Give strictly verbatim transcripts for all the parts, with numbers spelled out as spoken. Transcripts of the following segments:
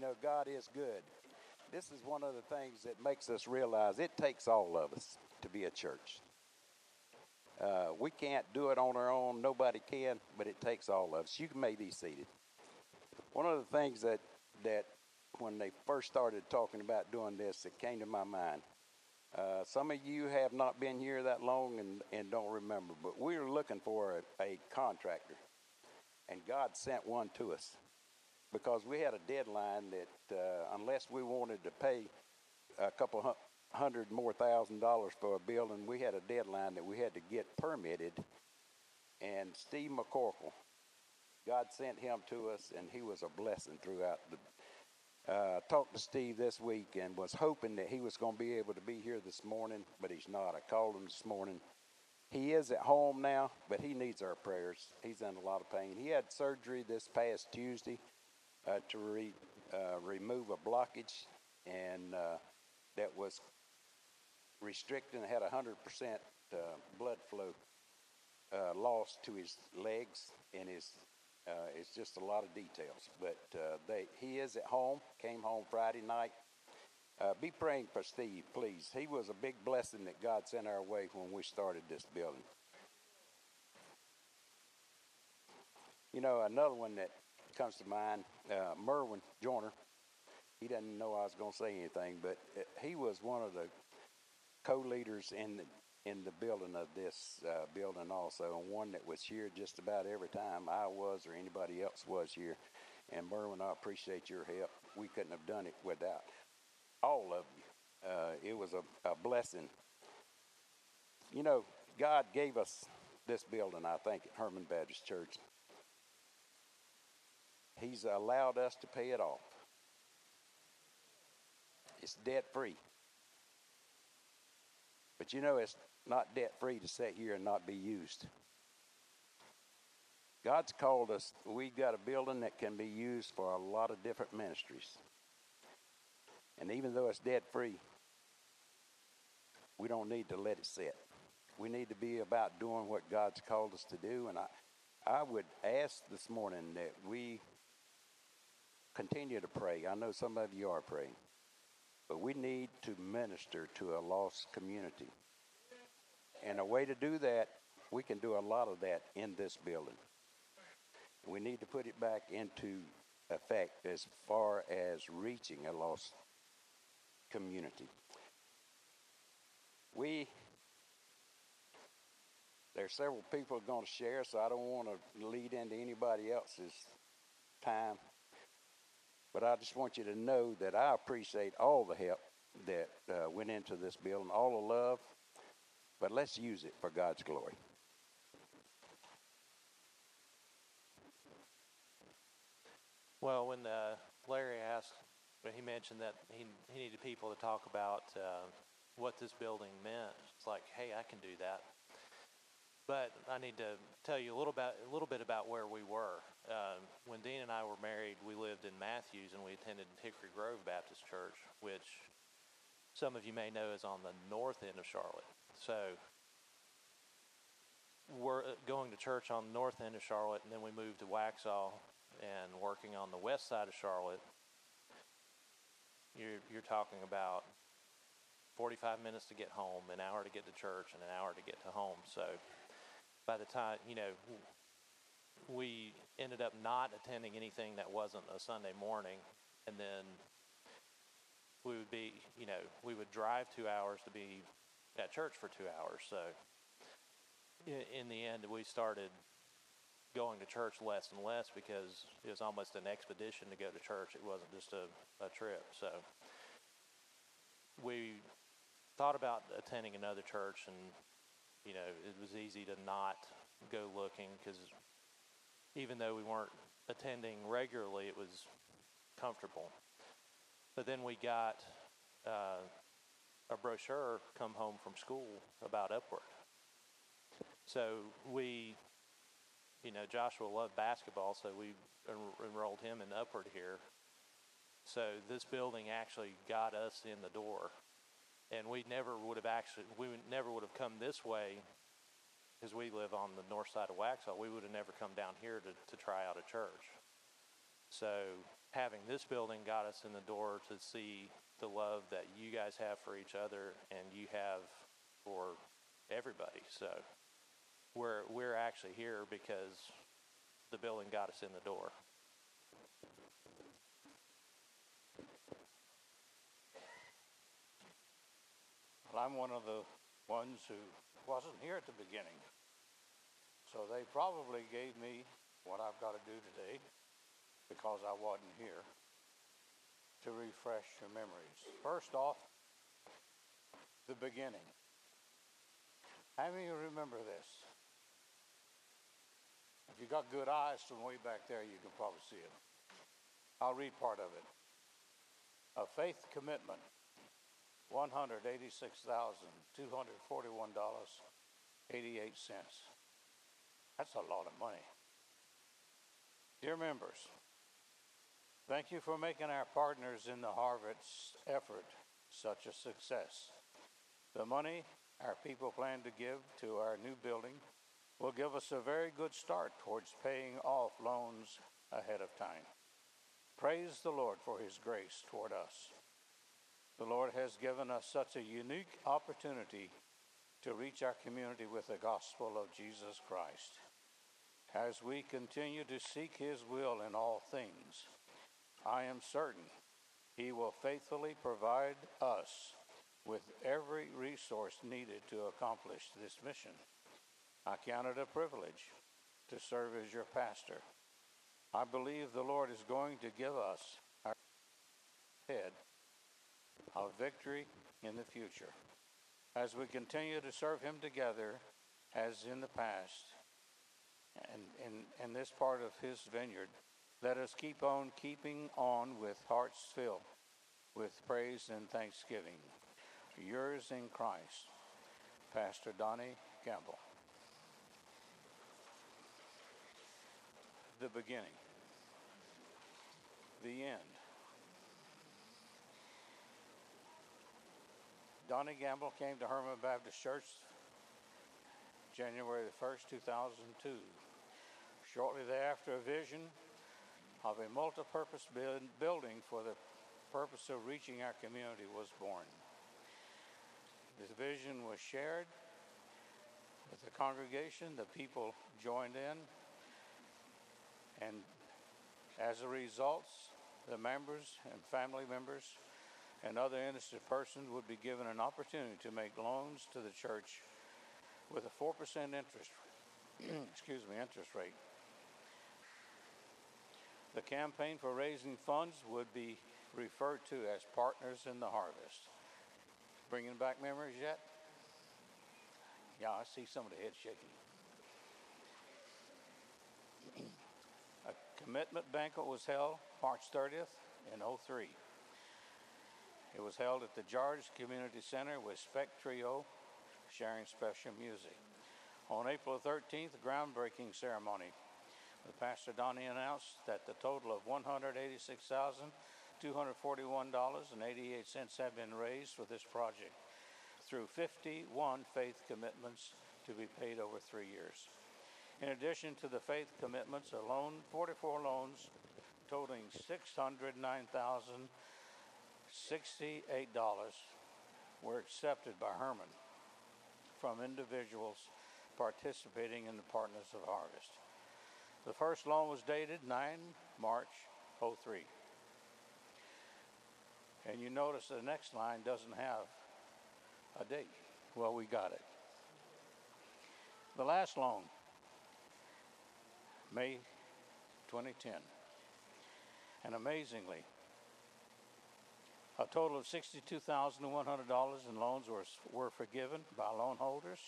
know, God is good. This is one of the things that makes us realize it takes all of us to be a church. Uh, we can't do it on our own. Nobody can, but it takes all of us. You may be seated. One of the things that, that when they first started talking about doing this, it came to my mind. Uh, some of you have not been here that long and, and don't remember, but we were looking for a, a contractor, and God sent one to us because we had a deadline that uh, unless we wanted to pay a couple hundred more thousand dollars for a building, we had a deadline that we had to get permitted. And Steve McCorkle, God sent him to us, and he was a blessing throughout the Uh, talked to Steve this week and was hoping that he was going to be able to be here this morning, but he's not. I called him this morning. He is at home now, but he needs our prayers. He's in a lot of pain. He had surgery this past Tuesday uh, to re, uh, remove a blockage, and uh, that was restricting. Had one hundred percent uh, blood flow uh, loss to his legs and his Uh, it's just a lot of details, but uh, they, he is at home, came home Friday night. Uh, be praying for Steve, please. He was a big blessing that God sent our way when we started this building. You know, another one that comes to mind, uh, Merwin Joyner. He doesn't know I was going to say anything, but he was one of the co-leaders in the in the building of this uh, building also, and one that was here just about every time I was or anybody else was here. And Merwin, I appreciate your help. We couldn't have done it without all of you. Uh, it was a, a blessing. You know, God gave us this building, I think, at Herman Baptist Church. He's allowed us to pay it off. It's debt-free. But you know, it's not debt-free to sit here and not be used. God's called us. We've got a building that can be used for a lot of different ministries. And even though it's debt-free, we don't need to let it sit. We need to be about doing what God's called us to do. And I, I would ask this morning that we continue to pray. I know some of you are praying. But we need to minister to a lost community. And a way to do that, we can do a lot of that in this building. We need to put it back into effect as far as reaching a lost community. We, there's several people going to share, so I don't want to lead into anybody else's time. But I just want you to know that I appreciate all the help that uh, went into this building, all the love, but let's use it for God's glory. Well, when uh, Larry asked, when he mentioned that he, he needed people to talk about uh, what this building meant, it's like, hey, I can do that. But I need to tell you a little about a little bit about where we were. Um, when Dean and I were married, we lived in Matthews, and we attended Hickory Grove Baptist Church, which some of you may know is on the north end of Charlotte. So we're going to church on the north end of Charlotte, and then we moved to Waxhaw and working on the west side of Charlotte. You're, you're talking about forty-five minutes to get home, an hour to get to church, and an hour to get to home. So by the time, you know, we ended up not attending anything that wasn't a Sunday morning, and then we would be, you know, we would drive two hours to be at church for two hours. So in, in the end, we started going to church less and less because it was almost an expedition to go to church. It wasn't just a, a trip. So we thought about attending another church, and you know, it was easy to not go looking because even though we weren't attending regularly, it was comfortable. But then we got uh, a brochure come home from school about Upward. So we, you know, Joshua loved basketball, so we en- enrolled him in Upward here. So this building actually got us in the door. And we never would have actually, we would, never would have come this way because we live on the north side of Waxhaw. We would have never come down here to, to try out a church. So having this building got us in the door to see the love that you guys have for each other and you have for everybody. So we're we're actually here because the building got us in the door. Well, I'm one of the ones who wasn't here at the beginning. So they probably gave me what I've got to do today because I wasn't here to refresh your memories. First off, the beginning. How many of you remember this? If you got good eyes from way back there, you can probably see it. I'll read part of it. A faith commitment, one hundred eighty-six thousand two hundred forty-one dollars and eighty-eight cents. That's a lot of money. Dear members, thank you for making our partners in the Harvest effort such a success. The money our people plan to give to our new building will give us a very good start towards paying off loans ahead of time. Praise the Lord for his grace toward us. The Lord has given us such a unique opportunity to reach our community with the gospel of Jesus Christ. As we continue to seek his will in all things, I am certain he will faithfully provide us with every resource needed to accomplish this mission. I count it a privilege to serve as your pastor. I believe the Lord is going to give us our head of victory in the future as we continue to serve him together as in the past. And in, in this part of his vineyard, let us keep on keeping on with hearts filled with praise and thanksgiving. Yours in Christ, Pastor Donnie Gamble. The beginning. The end. Donnie Gamble came to Herman Baptist Church January the first, two thousand two. Shortly thereafter, a vision of a multi-purpose building for the purpose of reaching our community was born. This vision was shared with the congregation. The people joined in, and as a result, the members and family members and other interested persons would be given an opportunity to make loans to the church with a four percent interest, excuse me, interest rate. The campaign for raising funds would be referred to as Partners in the Harvest. Bringing back memories yet? Yeah, I see some of the heads shaking. A commitment banquet was held March thirtieth in oh three. It was held at the George Community Center with Spec Trio sharing special music. On April thirteenth, a groundbreaking ceremony. Pastor Donnie announced that the total of one hundred eighty-six thousand two hundred forty-one dollars and eighty-eight cents have been raised for this project through fifty-one faith commitments to be paid over three years. In addition to the faith commitments, a loan, forty-four loans totaling six hundred nine thousand sixty-eight dollars were accepted by Herman from individuals participating in the Partners of Harvest. The first loan was dated nine March oh three. And you notice the next line doesn't have a date. Well, we got it. The last loan, May twenty ten. And amazingly, a total of sixty-two thousand one hundred dollars in loans were, were forgiven by loan holders.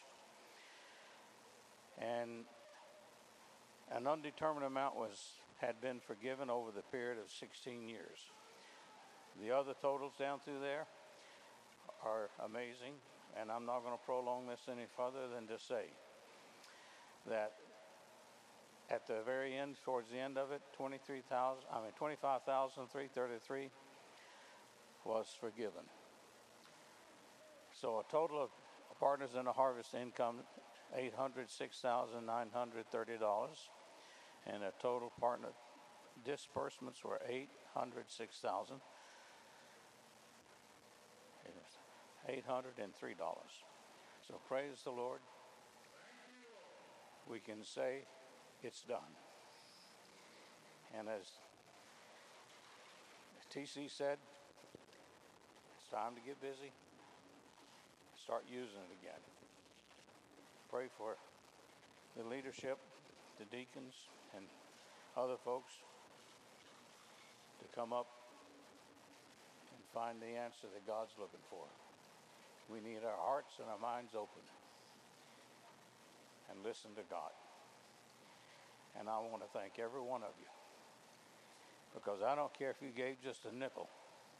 And an undetermined amount was had been forgiven over the period of sixteen years. The other totals down through there are amazing, and I'm not going to prolong this any further than to say that at the very end, towards the end of it, twenty-three thousand, I mean twenty-five thousand three hundred thirty-three was forgiven. So a total of Partners in the Harvest income, eight hundred six thousand nine hundred thirty dollars. And a total partner disbursements were eight hundred six thousand eight hundred three dollars. So praise the Lord. We can say it's done. And as T C said, it's time to get busy, start using it again. Pray for the leadership, the deacons, and other folks to come up and find the answer that God's looking for. We need our hearts and our minds open and listen to God. And I want to thank every one of you, because I don't care if you gave just a nickel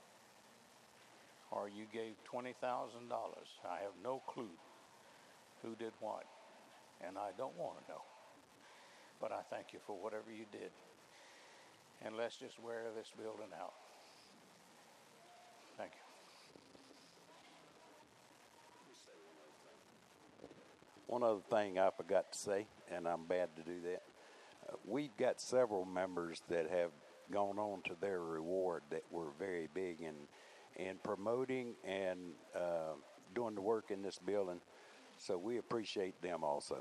or you gave twenty thousand dollars. I have no clue who did what, and I don't want to know. But I thank you for whatever you did. And let's just wear this building out. Thank you. One other thing I forgot to say, and I'm bad to do that. Uh, we've got several members that have gone on to their reward that were very big in in promoting and uh, doing the work in this building. So we appreciate them also.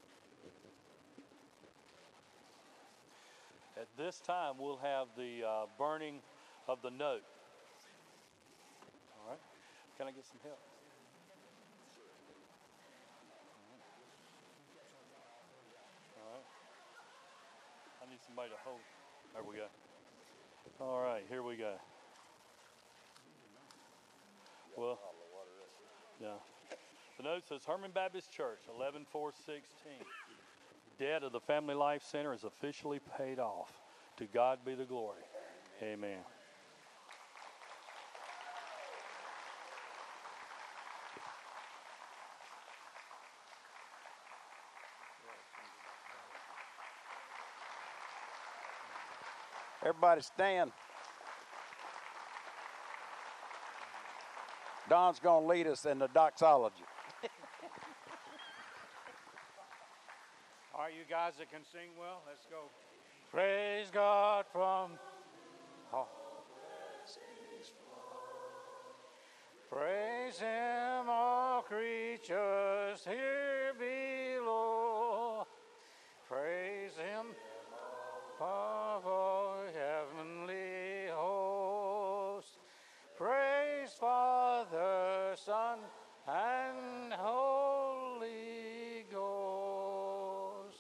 At this time, we'll have the uh, burning of the note. All right. Can I get some help? All right. I need somebody to hold. There we go. All right, here we go. Well, yeah. The note says, Herman Baptist Church, eleven four sixteen. Debt of the Family Life Center is officially paid off. To God be the glory. Amen. Everybody stand. Don's going to lead us in the doxology. All right, you guys that can sing well, let's go. Praise God from oh. Praise Him, all creatures here below. Praise Him above all heavenly hosts. Praise Father, Son, and Holy Ghost.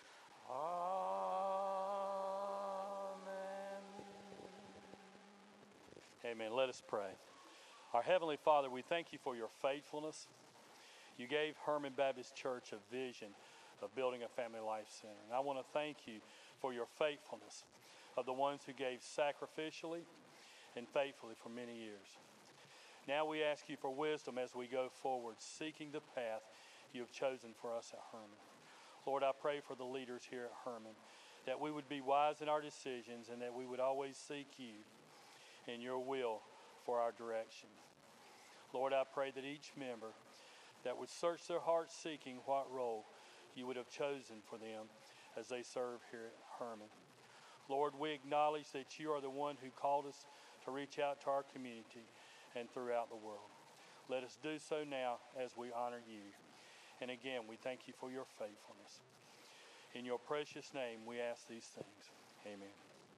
Amen. Amen. Let us pray. Our Heavenly Father, we thank you for your faithfulness. You gave Herman Baptist Church a vision of building a Family Life Center. And I want to thank you for your faithfulness of the ones who gave sacrificially and faithfully for many years. Now we ask you for wisdom as we go forward, seeking the path you have chosen for us at Herman. Lord, I pray for the leaders here at Herman, that we would be wise in our decisions and that we would always seek you in your will for our direction. Lord, I pray that each member that would search their hearts seeking what role you would have chosen for them as they serve here at Herman. Lord, we acknowledge that you are the one who called us to reach out to our community and throughout the world. Let us do so now as we honor you. And again, we thank you for your faithfulness. In your precious name, we ask these things. Amen.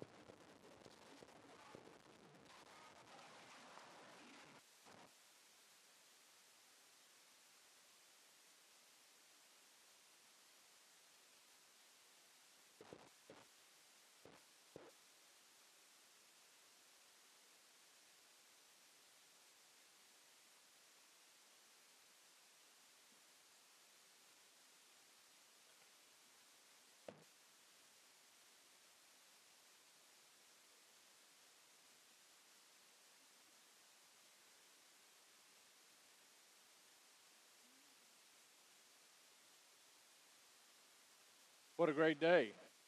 What a great day.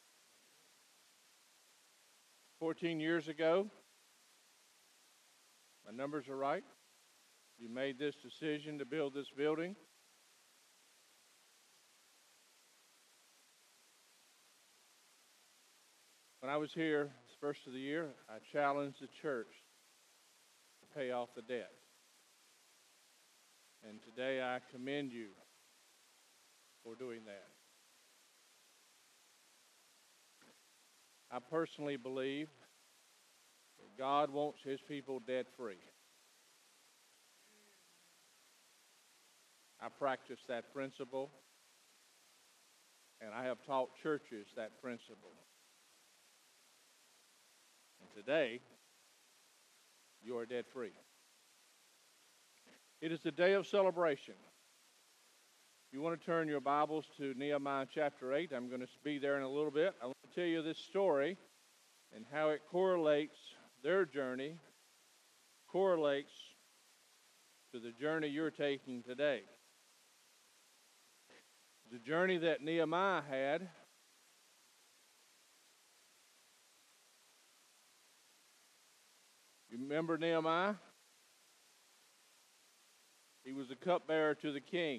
fourteen years ago, my numbers are right. You made this decision to build this building. When I was here the first of the year, I challenged the church to pay off the debt. And today I commend you for doing that. I personally believe that God wants his people debt-free. I practice that principle, and I have taught churches that principle. And today, you are debt-free. It is a day of celebration. If you want to turn your Bibles to Nehemiah chapter eight, I'm going to be there in a little bit. I want to tell you this story and how it correlates, their journey correlates to the journey you're taking today. The journey that Nehemiah had you remember Nehemiah? He was the cupbearer to the king.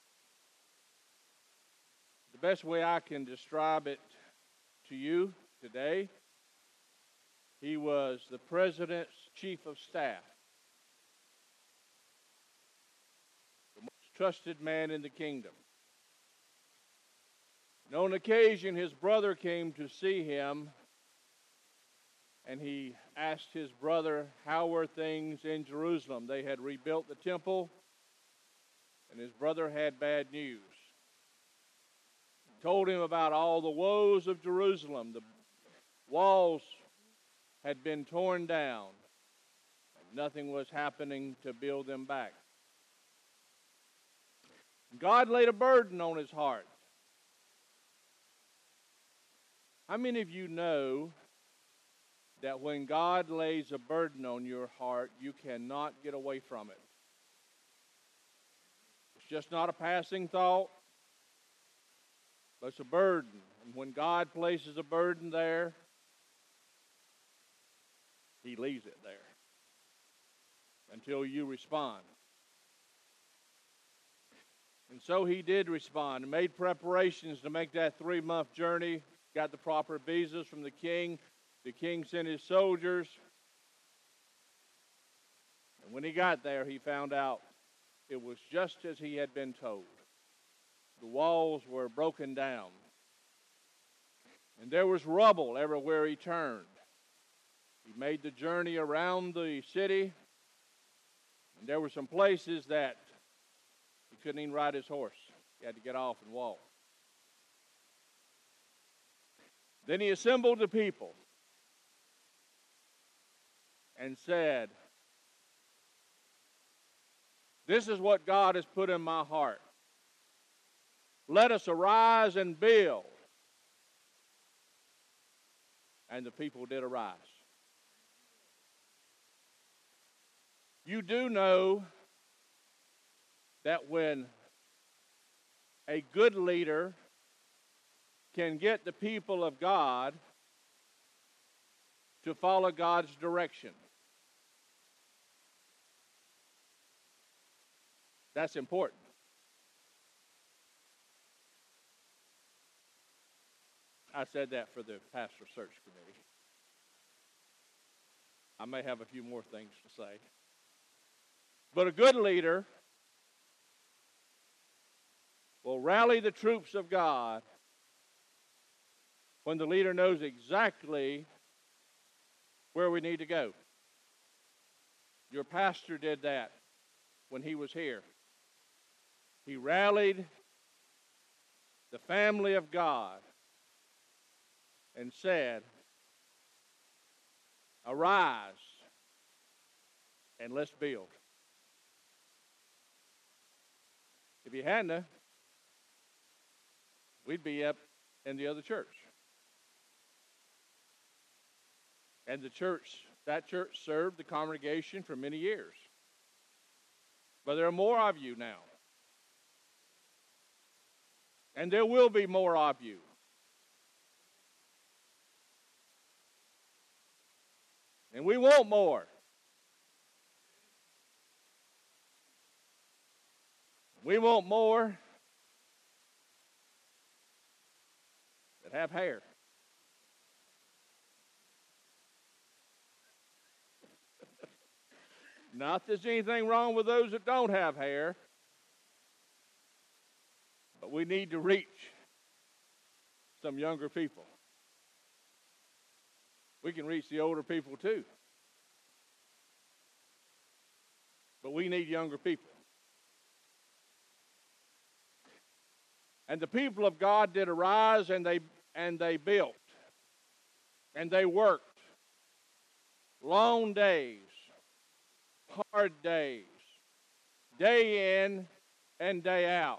The best way I can describe it to you today, he was the president's chief of staff, the most trusted man in the kingdom. And on occasion, his brother came to see him, and he asked his brother, how were things in Jerusalem? They had rebuilt the temple, and his brother had bad news. He told him about all the woes of Jerusalem. The walls had been torn down, and nothing was happening to build them back. God laid a burden on his heart. How many of you know that when God lays a burden on your heart, you cannot get away from it? It's just not a passing thought, but it's a burden. And when God places a burden there, he leaves it there until you respond. And so he did respond and made preparations to make that three-month journey. Got the proper visas from the king. The king sent his soldiers. And when he got there, he found out it was just as he had been told. The walls were broken down. And there was rubble everywhere he turned. He made the journey around the city. And there were some places that he couldn't even ride his horse. He had to get off and walk. Then he assembled the people and said, this is what God has put in my heart. Let us arise and build. And the people did arise. You do know that when a good leader can get the people of God to follow God's direction, that's important. I said that for the pastor search committee. I may have a few more things to say. But a good leader will rally the troops of God when the leader knows exactly where we need to go. Your pastor did that when he was here. He rallied the family of God and said, arise and let's build. If he hadn't, we'd be up in the other church. And the church, that church served the congregation for many years. But there are more of you now. And there will be more of you. And we want more. We want more that have hair. Not that there's anything wrong with those that don't have hair, but we need to reach some younger people. We can reach the older people too, but we need younger people. And the people of God did arise, and they and they built, and they worked. Long days, hard days, day in and day out.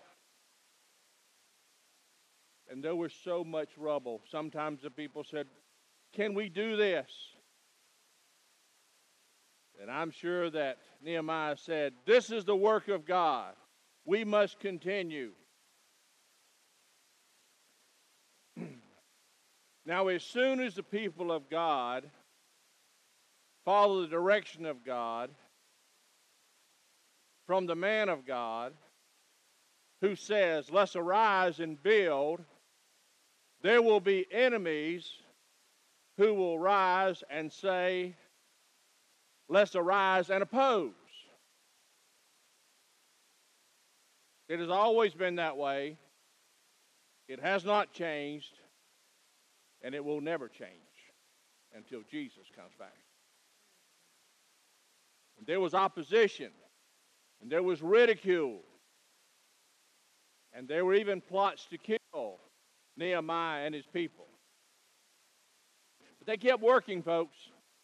And there was so much rubble. Sometimes the people said, "Can we do this?" And I'm sure that Nehemiah said, "This is the work of God. We must continue." Now, as soon as the people of God follow the direction of God from the man of God who says, "Let's arise and build," there will be enemies who will rise and say, "Let's arise and oppose." It has always been that way. It has not changed, and it will never change until Jesus comes back. And there was opposition, and there was ridicule, and there were even plots to kill Nehemiah and his people. But they kept working, folks.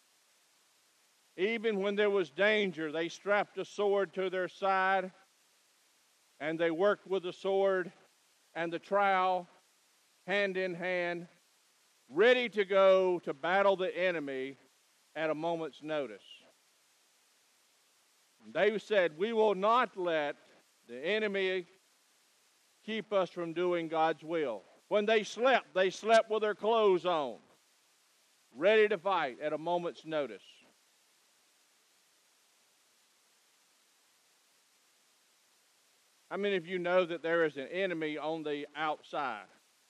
Even when there was danger, they strapped a sword to their side, and they worked with the sword and the trowel hand in hand, ready to go to battle the enemy at a moment's notice. They said, "We will not let the enemy keep us from doing God's will." When they slept, they slept with their clothes on, ready to fight at a moment's notice. How many of you know that there is an enemy on the outside?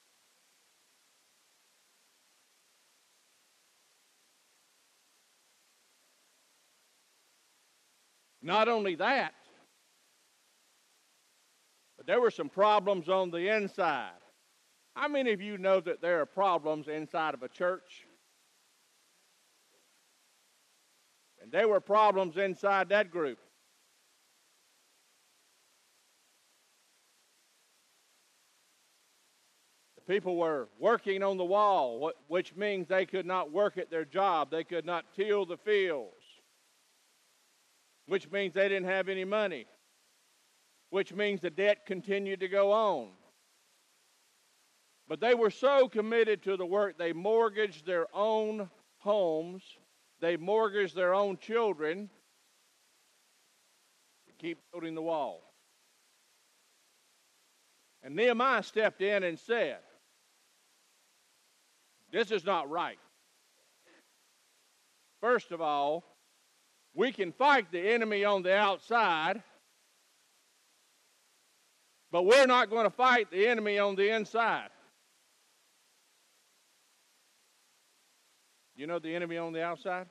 Not only that, but there were some problems on the inside. How many of you know that there are problems inside of a church? And there were problems inside that group. The people were working on the wall, which means they could not work at their job. They could not till the fields, which means they didn't have any money, which means the debt continued to go on. But they were so committed to the work, they mortgaged their own homes, they mortgaged their own children to keep building the wall. And Nehemiah stepped in and said, "This is not right. First of all, we can fight the enemy on the outside, but we're not going to fight the enemy on the inside." You know the enemy on the outside?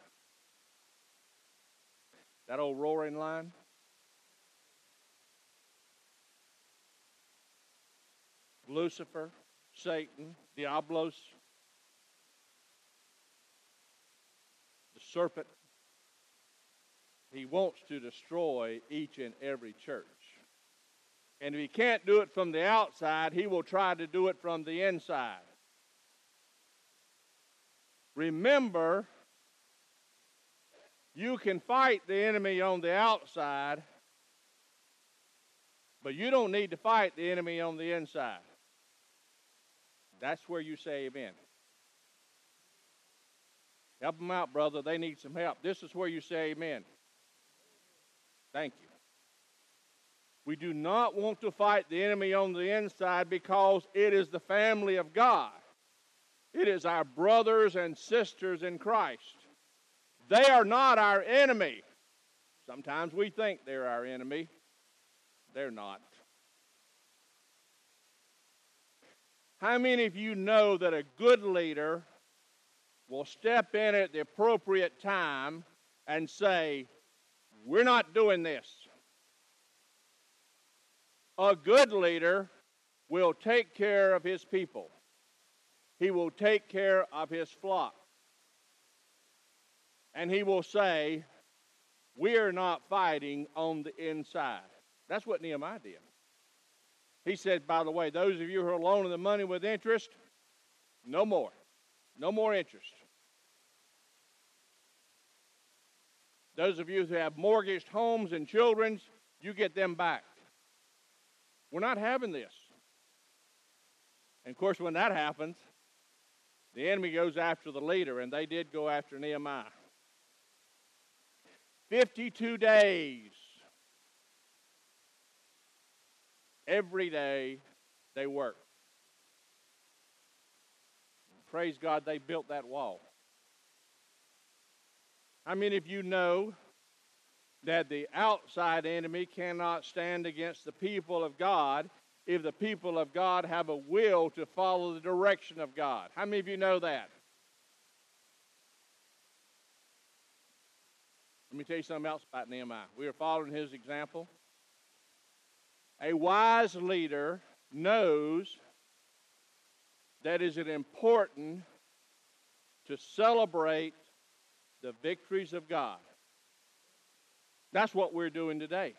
That old roaring lion? Lucifer, Satan, Diablos, the serpent. He wants to destroy each and every church. And if he can't do it from the outside, he will try to do it from the inside. Remember, you can fight the enemy on the outside, but you don't need to fight the enemy on the inside. That's where you say amen. Help them out, brother. They need some help. This is where you say amen. Thank you. We do not want to fight the enemy on the inside because it is the family of God. It is our brothers and sisters in Christ. They are not our enemy. Sometimes we think they're our enemy. They're not. How many of you know that a good leader will step in at the appropriate time and say, we're not doing this. A good leader will take care of his people. He will take care of his flock. And he will say, we are not fighting on the inside. That's what Nehemiah did. He said, by the way, those of you who are loaning the money with interest, no more. No more interest. Those of you who have mortgaged homes and children, you get them back. We're not having this. And of course, when that happens, the enemy goes after the leader, and they did go after Nehemiah. fifty-two days. Every day they worked. Praise God, they built that wall. How many of you know that the outside enemy cannot stand against the people of God if the people of God have a will to follow the direction of God? How many of you know that? Let me tell you something else about Nehemiah. We are following his example. A wise leader knows that it is important to celebrate the victories of God. That's what we're doing today.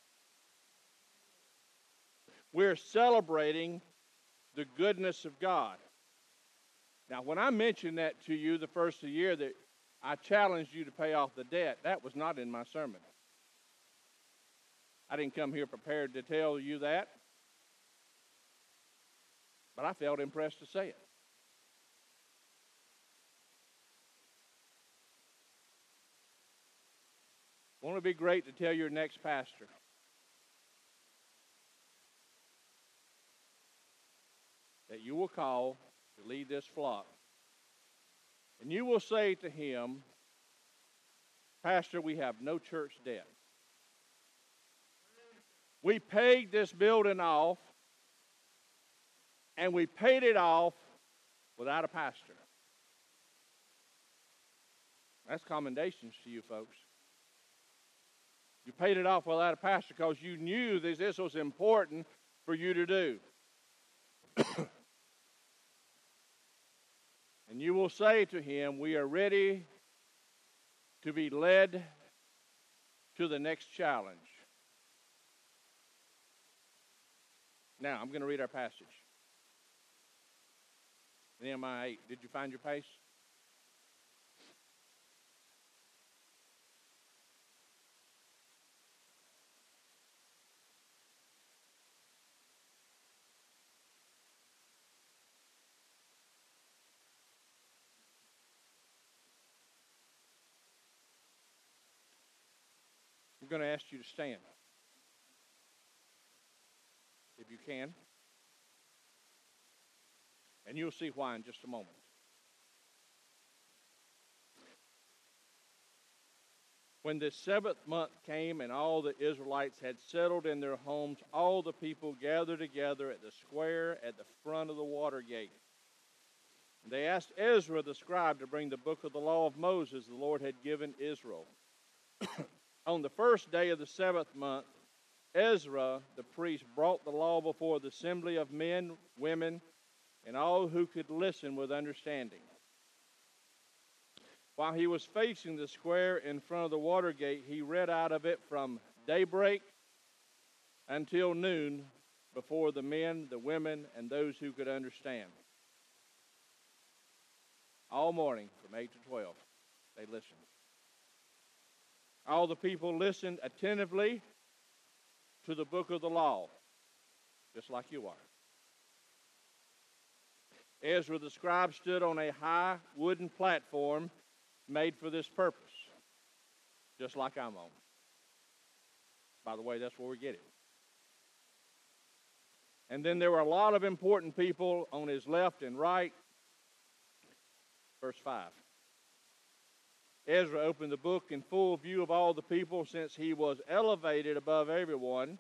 We're celebrating the goodness of God. Now, when I mentioned that to you the first of the year, that I challenged you to pay off the debt, that was not in my sermon. I didn't come here prepared to tell you that, but I felt impressed to say it. Won't it be great to tell your next pastor that you will call to lead this flock, and you will say to him, Pastor, we have no church debt. We paid this building off, and we paid it off without a pastor. That's commendations to you folks. You paid it off without a pastor because you knew that this was important for you to do. And you will say to him, we are ready to be led to the next challenge. Now, I'm going to read our passage. Nehemiah eight. Did you find your place? I'm going to ask you to stand, if you can. And you'll see why in just a moment. When the seventh month came and all the Israelites had settled in their homes, all the people gathered together at the square at the front of the water gate. They asked Ezra the scribe to bring the book of the law of Moses the Lord had given Israel. On the first day of the seventh month, Ezra the priest brought the law before the assembly of men, women, and all who could listen with understanding. While he was facing the square in front of the water gate, he read out of it from daybreak until noon before the men, the women, and those who could understand. All morning from eight to twelve, they listened. All the people listened attentively to the book of the law, just like you are. Ezra the scribe stood on a high wooden platform made for this purpose, just like I'm on. By the way, that's where we get it. And then there were a lot of important people on his left and right. Verse five. Ezra opened the book in full view of all the people, since he was elevated above everyone.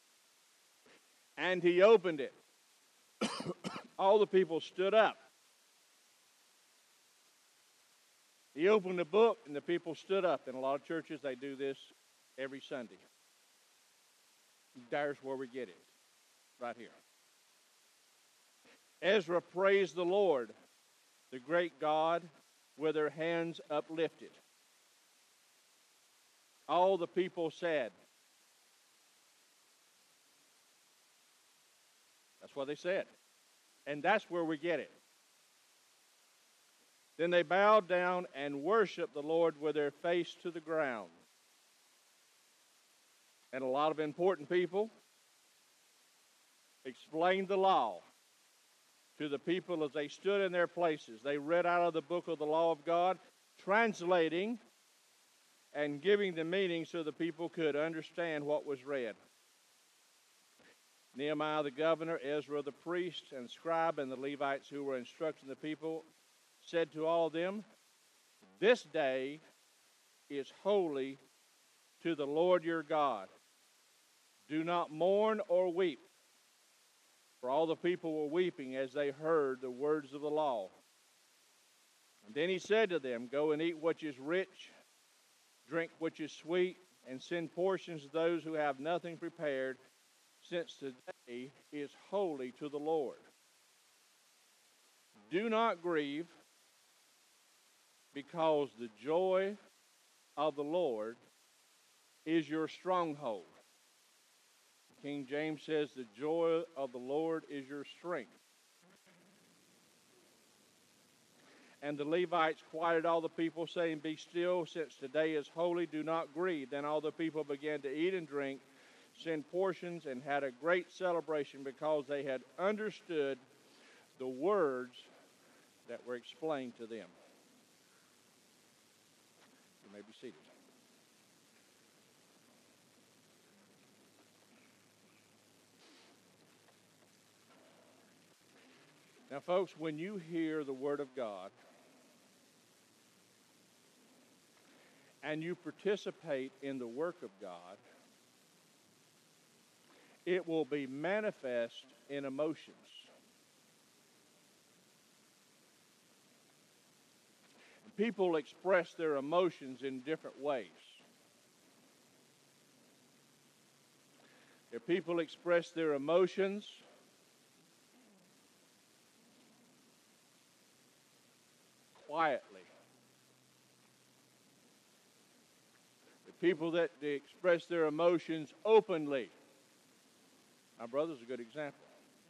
And he opened it. All the people stood up. He opened the book and the people stood up. In a lot of churches, they do this every Sunday. There's where we get it, right here. Ezra praised the Lord, the great God, with their hands uplifted. All the people said. That's what they said. And that's where we get it. Then they bowed down and worshiped the Lord with their face to the ground. And a lot of important people explained the law to the people as they stood in their places. They read out of the book of the law of God, translating and giving the meaning so the people could understand what was read. Nehemiah the governor, Ezra the priest and scribe, and the Levites who were instructing the people said to all of them, "This day is holy to the Lord your God. Do not mourn or weep." For all the people were weeping as they heard the words of the law. And then he said to them, "Go and eat what is rich, drink what is sweet, and send portions to those who have nothing prepared, since today is holy to the Lord. Do not grieve, because the joy of the Lord is your stronghold." King James says, "The joy of the Lord is your strength." And the Levites quieted all the people, saying, "Be still, since today is holy, do not grieve." Then all the people began to eat and drink, send portions, and had a great celebration, because they had understood the words that were explained to them. You may be seated. Now, folks, when you hear the Word of God and you participate in the work of God, it will be manifest in emotions. People express their emotions in different ways. If people express their emotions quietly. The people that they express their emotions openly. My brother's a good example.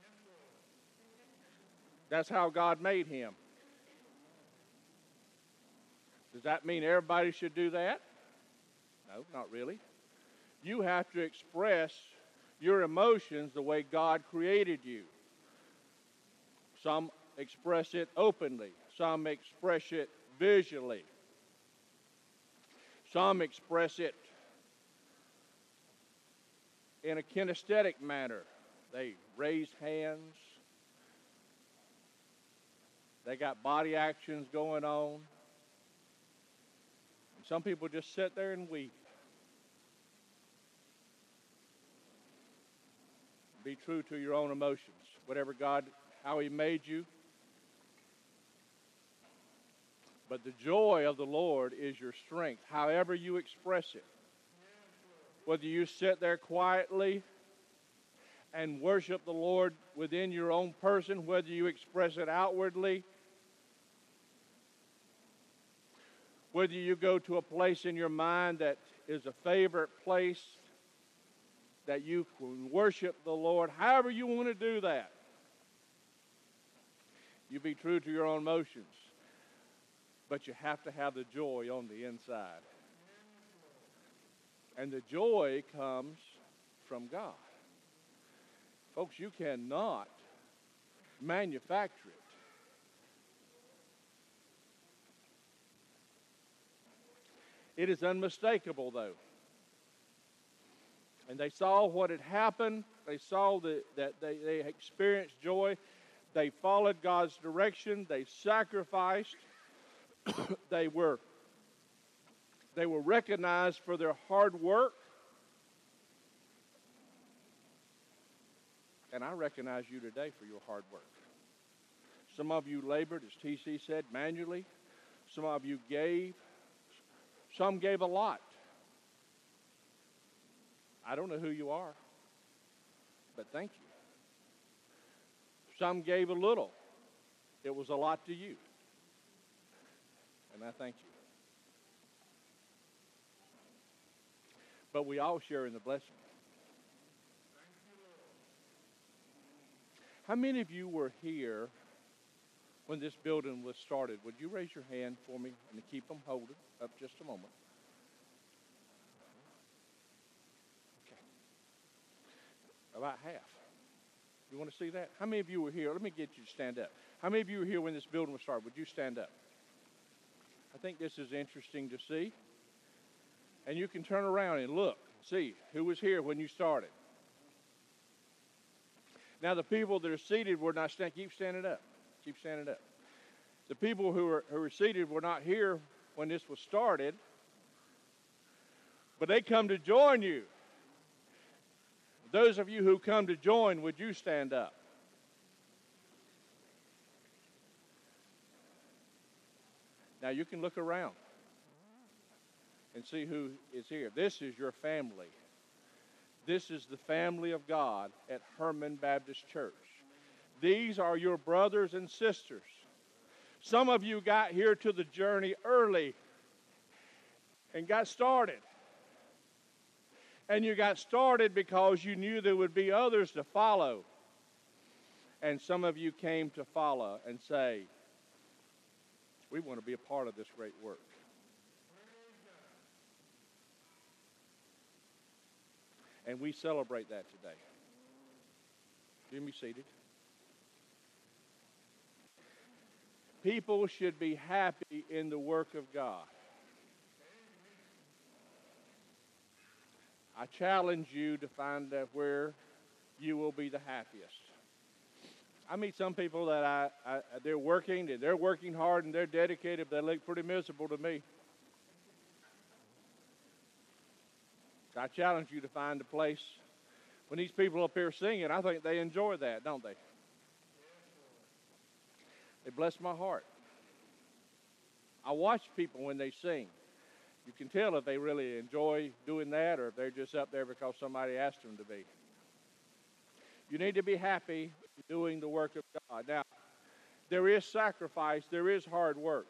That's how God made him. Does that mean everybody should do that? No, not really. You have to express your emotions the way God created you. Some express it openly. Some express it visually. Some express it in a kinesthetic manner. They raise hands. They got body actions going on. And some people just sit there and weep. Be true to your own emotions. Whatever God, how He made you. But the joy of the Lord is your strength, however you express it. Whether you sit there quietly and worship the Lord within your own person, whether you express it outwardly, whether you go to a place in your mind that is a favorite place that you can worship the Lord, however you want to do that, you be true to your own emotions. But you have to have the joy on the inside. And the joy comes from God. Folks, you cannot manufacture it. It is unmistakable, though. And they saw what had happened. They saw the, that they, they experienced joy. They followed God's direction. They sacrificed. they were they were recognized for their hard work. And I recognize you today for your hard work. Some of you labored, as T C said, manually. Some of you gave. Some gave a lot. I don't know who you are, but thank you. Some gave a little. It was a lot to you. And I thank you. But we all share in the blessing. How many of you were here when this building was started? Would you raise your hand for me and keep them holding up just a moment? Okay. About half. You want to see that? How many of you were here? Let me get you to stand up. How many of you were here when this building was started? Would you stand up? I think this is interesting to see. And you can turn around and look, see who was here when you started. Now, the people that are seated were not standing. Keep standing up. Keep standing up. The people who were, who were seated were not here when this was started, but they come to join you. Those of you who come to join, would you stand up? Now, you can look around and see who is here. This is your family. This is the family of God at Herman Baptist Church. These are your brothers and sisters. Some of you got here to the journey early and got started. And you got started because you knew there would be others to follow. And some of you came to follow and say, we want to be a part of this great work. And we celebrate that today. You be seated. People should be happy in the work of God. I challenge you to find out where you will be the happiest. I meet some people that I, I they're working, they're working hard and they're dedicated, but they look pretty miserable to me. I challenge you to find a place. When these people up here singing, I think they enjoy that, don't they? They bless my heart. I watch people when they sing. You can tell if they really enjoy doing that or if they're just up there because somebody asked them to be. You need to be happy doing the work of God. Now, there is sacrifice, there is hard work.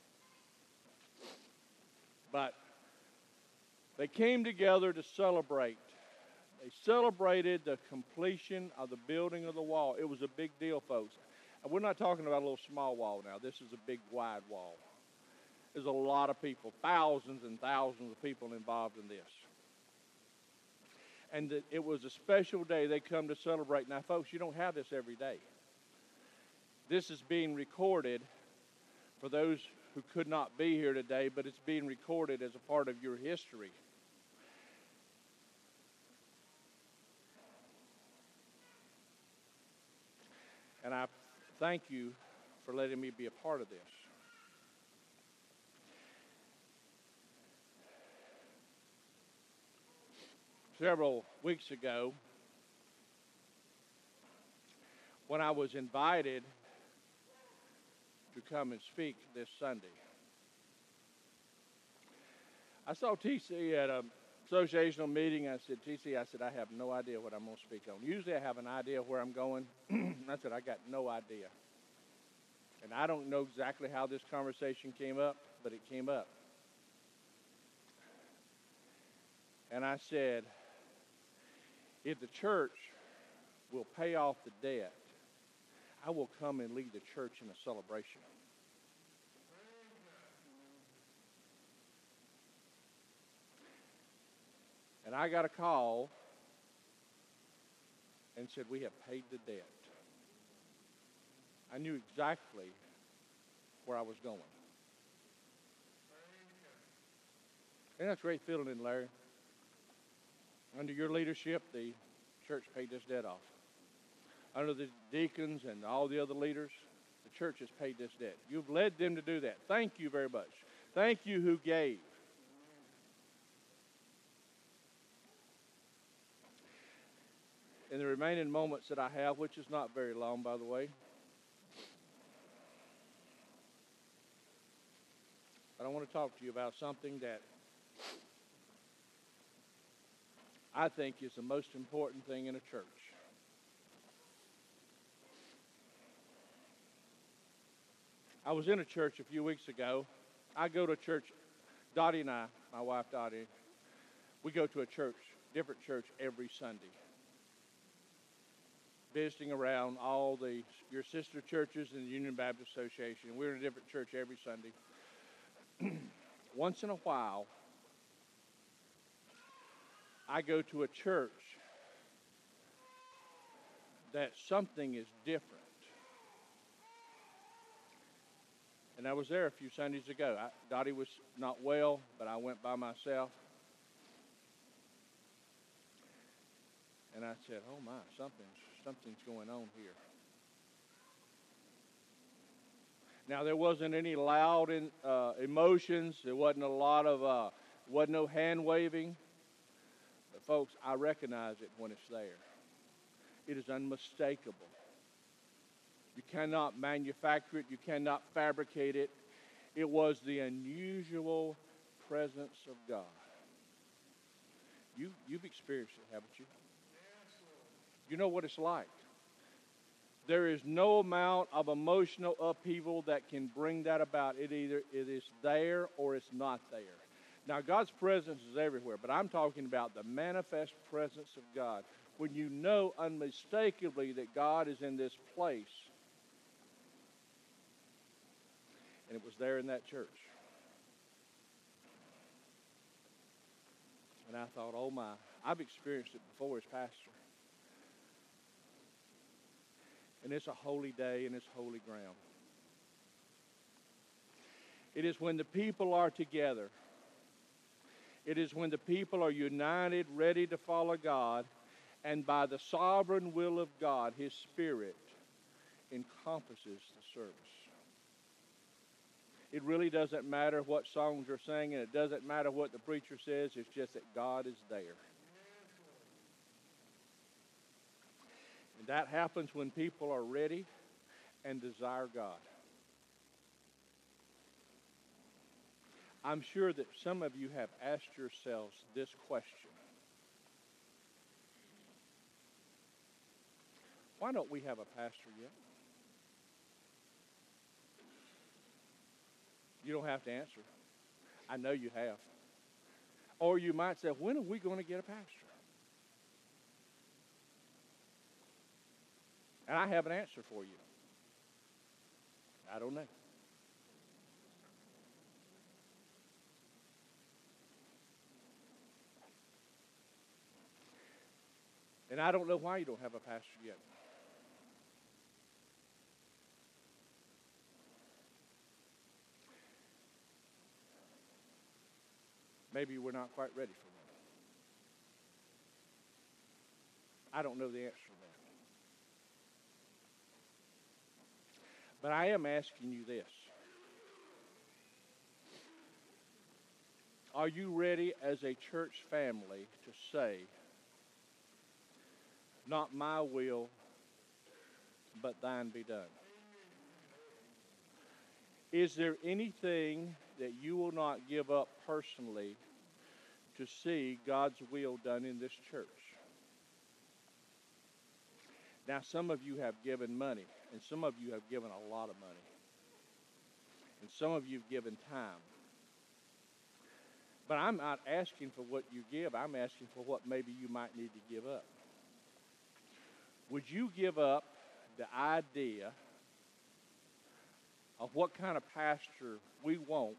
But they came together to celebrate. They celebrated the completion of the building of the wall. It was a big deal, folks. And we're not talking about a little small wall now. This is a big, wide wall. There's a lot of people, thousands and thousands of people involved in this. And it was a special day they come to celebrate. Now, folks, you don't have this every day. This is being recorded for those who could not be here today, but it's being recorded as a part of your history. And I thank you for letting me be a part of this. Several weeks ago, when I was invited to come and speak this Sunday, I saw T C at an associational meeting. I said, T C, I said, I have no idea what I'm going to speak on. Usually I have an idea where I'm going. I said, I got no idea. And I don't know exactly how this conversation came up, but it came up. And I said, if the church will pay off the debt, I will come and lead the church in a celebration. And I got a call and said, we have paid the debt. I knew exactly where I was going. And that's a great feeling, Larry. Under your leadership, the church paid this debt off. Under the deacons and all the other leaders, the church has paid this debt. You've led them to do that. Thank you very much. Thank you who gave. In the remaining moments that I have, which is not very long, by the way, but I want to talk to you about something that I think is the most important thing in a church. I was in a church a few weeks ago. I go to church, Dottie and I, my wife Dottie, we go to a church, different church every Sunday. Visiting around all the your sister churches in the Union Baptist Association. We're in a different church every Sunday. Once in a while, I go to a church that something is different. And I was there a few Sundays ago. I, Dottie was not well, but I went by myself. And I said, oh my, something's, something's going on here. Now, there wasn't any loud in, uh, emotions. There wasn't a lot of, uh, wasn't no hand waving. But folks, I recognize it when it's there. It is unmistakable. You cannot manufacture it. You cannot fabricate it. It was the unusual presence of God. You, you've experienced it, haven't you? You know what it's like. There is no amount of emotional upheaval that can bring that about. It either it is there or it's not there. Now, God's presence is everywhere, but I'm talking about the manifest presence of God. When you know unmistakably that God is in this place. And it was there in that church. And I thought, oh my, I've experienced it before as pastor. And it's a holy day and it's holy ground. It is when the people are together. It is when the people are united, ready to follow God, and by the sovereign will of God, His Spirit encompasses the service. It really doesn't matter what songs are sang, and it doesn't matter what the preacher says. It's just that God is there. And that happens when people are ready and desire God. I'm sure that some of you have asked yourselves this question. Why don't we have a pastor yet? You don't have to answer. I know you have. Or you might say, when are we going to get a pastor? And I have an answer for you. I don't know. And I don't know why you don't have a pastor yet. Maybe we're not quite ready for that. I don't know the answer to that. But I am asking you this. Are you ready as a church family to say, not my will, but thine be done? Is there anything that you will not give up personally to see God's will done in this church? Now, some of you have given money, and some of you have given a lot of money, and some of you have given time. But I'm not asking for what you give. I'm asking for what maybe you might need to give up. Would you give up the idea of what kind of pastor we want?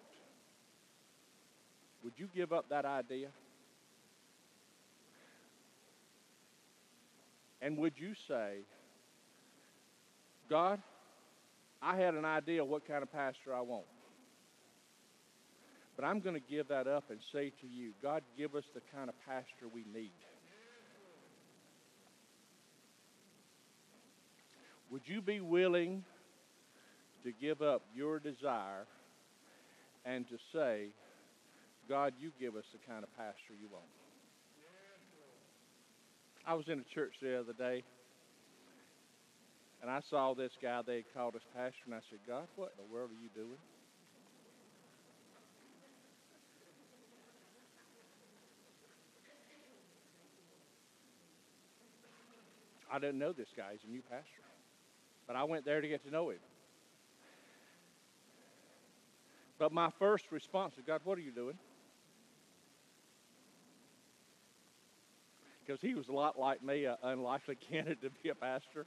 Would you give up that idea? And would you say, God, I had an idea of what kind of pastor I want. But I'm going to give that up and say to you, God, give us the kind of pastor we need. Would you be willing to give up your desire and to say, God, you give us the kind of pastor you want? I was in a church the other day, and I saw this guy they had called us pastor, and I said, God, what in the world are you doing? I didn't know this guy. He's a new pastor. But I went there to get to know him. But my first response is, God, what are you doing? Because he was a lot like me, an unlikely candidate to be a pastor.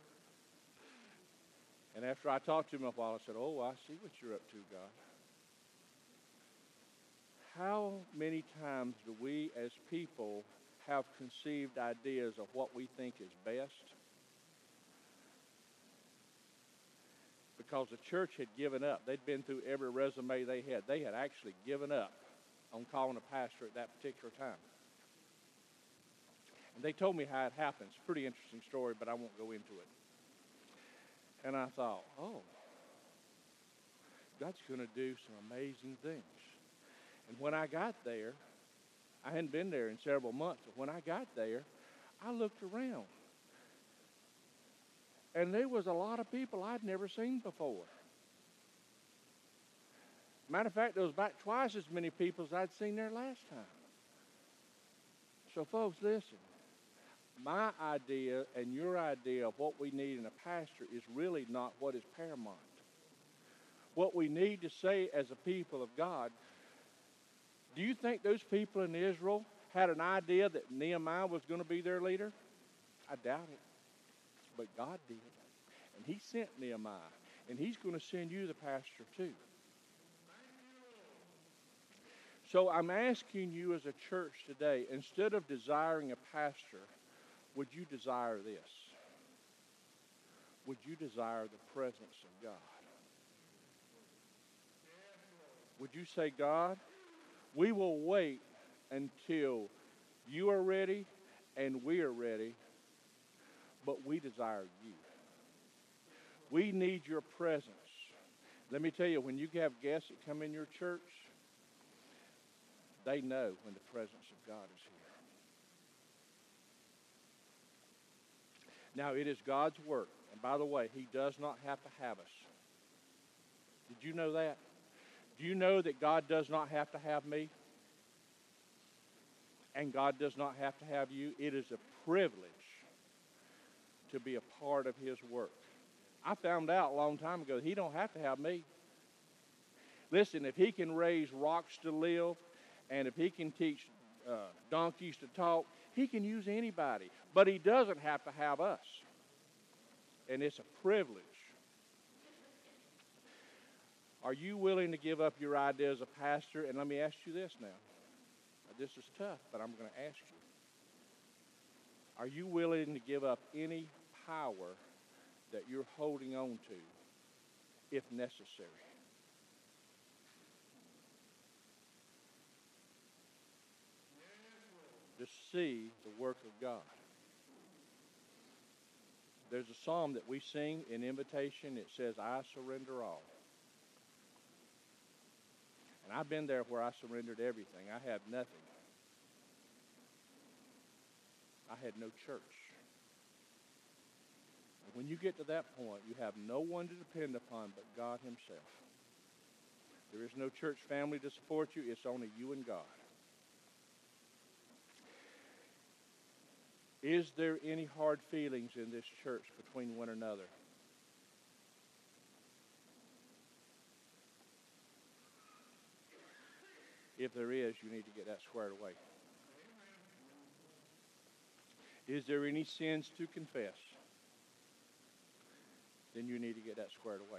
And after I talked to him a while, I said, oh, I see what you're up to, God. How many times do we as people have conceived ideas of what we think is best? Because the church had given up. They'd been through every resume they had. They had actually given up on calling a pastor at that particular time. And they told me how it happened. It's a pretty interesting story, but I won't go into it. And I thought, oh, God's going to do some amazing things. And when I got there, I hadn't been there in several months, but when I got there, I looked around. And there was a lot of people I'd never seen before. Matter of fact, there was about twice as many people as I'd seen there last time. So, folks, listen. My idea and your idea of what we need in a pastor is really not what is paramount. What we need to say as a people of God, do you think those people in Israel had an idea that Nehemiah was going to be their leader? I doubt it. But God did. And he sent Nehemiah. And he's going to send you the pastor too. So I'm asking you as a church today, instead of desiring a pastor, would you desire this? Would you desire the presence of God? Would you say, God, we will wait until you are ready and we are ready, but we desire you. We need your presence. Let me tell you, when you have guests that come in your church, they know when the presence of God is here. Now, it is God's work. And by the way, he does not have to have us. Did you know that? Do you know that God does not have to have me? And God does not have to have you? It is a privilege to be a part of his work. I found out a long time ago he don't have to have me. Listen, if he can raise rocks to live, and if he can teach uh, donkeys to talk, he can use anybody. But he doesn't have to have us. And it's a privilege. Are you willing to give up your idea as a pastor? And let me ask you this now. This is tough, but I'm going to ask you. Are you willing to give up any power that you're holding on to, if necessary? To see the work of God. There's a psalm that we sing in invitation. It says, I surrender all. And I've been there where I surrendered everything. I had nothing. I had no church. And when you get to that point, you have no one to depend upon but God himself. There is no church family to support you. It's only you and God. Is there any hard feelings in this church between one another? If there is, you need to get that squared away. Is there any sins to confess? Then you need to get that squared away.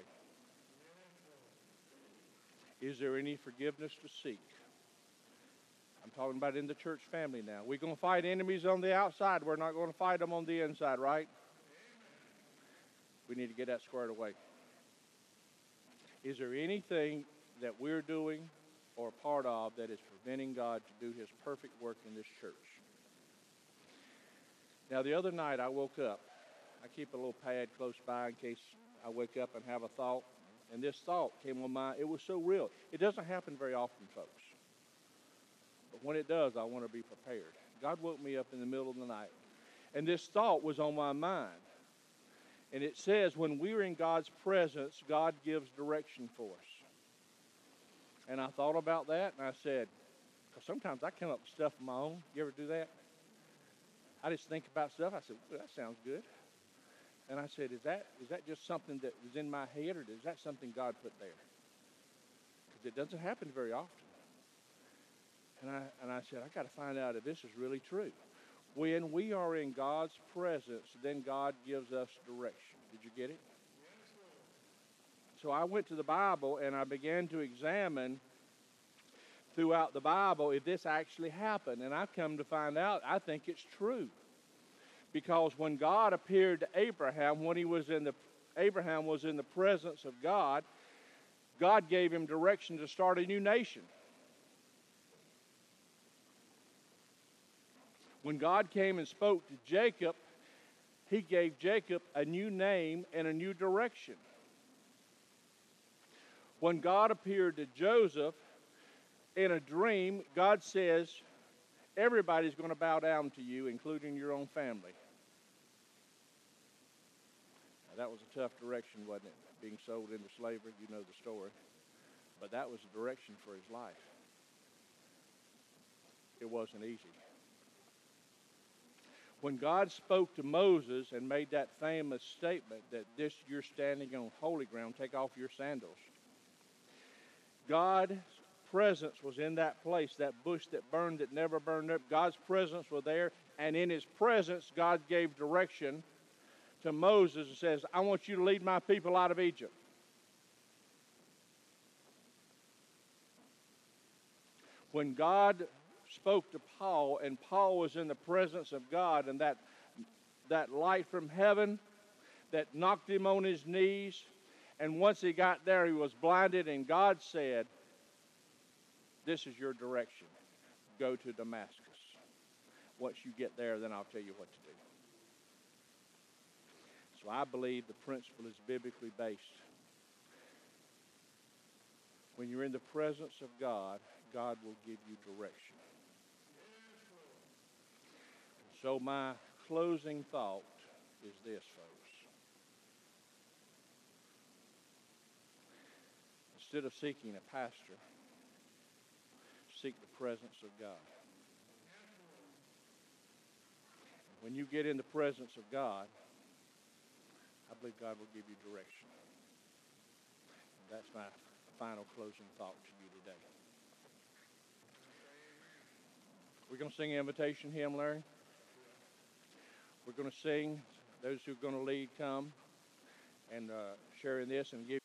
Is there any forgiveness to seek? I'm talking about in the church family now. We're going to fight enemies on the outside. We're not going to fight them on the inside, right? We need to get that squared away. Is there anything that we're doing or part of that is preventing God to do his perfect work in this church? Now, the other night I woke up. I keep a little pad close by in case I wake up and have a thought. And this thought came on my mind. It was so real. It doesn't happen very often, folks. But when it does, I want to be prepared. God woke me up in the middle of the night. And this thought was on my mind. And it says, when we're in God's presence, God gives direction for us. And I thought about that, and I said, because sometimes I come up with stuff of my own. You ever do that? I just think about stuff. I said, well, that sounds good. And I said, is that is that just something that was in my head, or is that something God put there? Because it doesn't happen very often. And I, and I said, I got to find out if this is really true. When we are in God's presence, then God gives us direction. Did you get it? So I went to the Bible and I began to examine throughout the Bible if this actually happened. And I've come to find out I think it's true. Because when God appeared to Abraham, when he was in the Abraham was in the presence of God, God gave him direction to start a new nation. When God came and spoke to Jacob, he gave Jacob a new name and a new direction. When God appeared to Joseph in a dream, God says, everybody's going to bow down to you, including your own family. Now, that was a tough direction, wasn't it? Being sold into slavery, you know the story. But that was the direction for his life. It wasn't easy. When God spoke to Moses and made that famous statement that this you're standing on holy ground, take off your sandals. God's presence was in that place, that bush that burned that never burned up. God's presence was there, and in his presence, God gave direction to Moses and says, I want you to lead my people out of Egypt. When God spoke to Paul, and Paul was in the presence of God, and that that light from heaven that knocked him on his knees, and once he got there, he was blinded, and God said, this is your direction. Go to Damascus. Once you get there, then I'll tell you what to do. So I believe the principle is biblically based. When you're in the presence of God, God will give you direction. So my closing thought is this, folks. Instead of seeking a pastor, seek the presence of God. When you get in the presence of God, I believe God will give you direction. And that's my final closing thought to you today. We're going to sing an invitation hymn, Larry. We're going to sing. Those who are going to lead come and uh, share in this and give